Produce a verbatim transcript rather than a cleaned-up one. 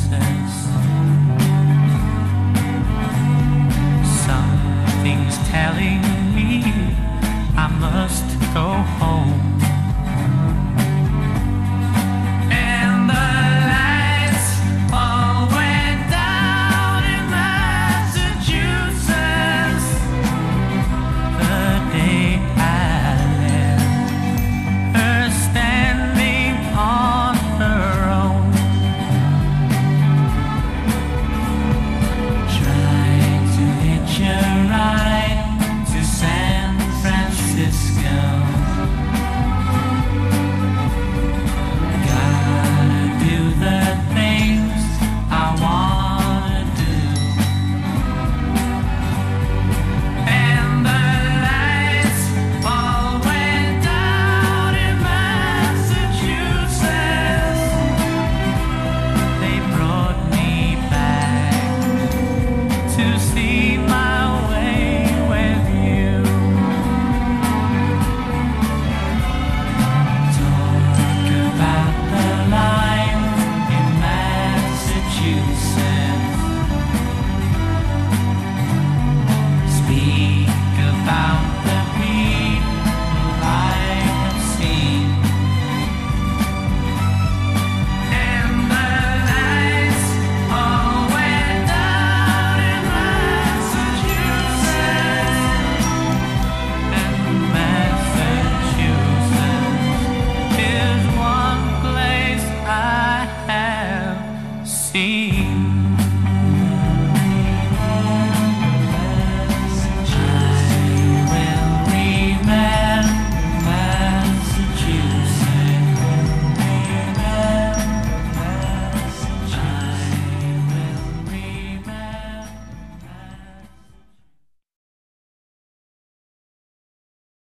excuses. Something's telling me I must go home. And the lights all went down in Massachusetts the day I left her standing on her own, trying to hitch a ride to San Francisco. Gotta do the things I wanna do. And the lights all went down in Massachusetts. They brought me back to see my way with you. Talk about the life in Massachusetts. Speak about the people I have seen. And the lights all went down in Massachusetts. And Massachusetts is one place I have seen.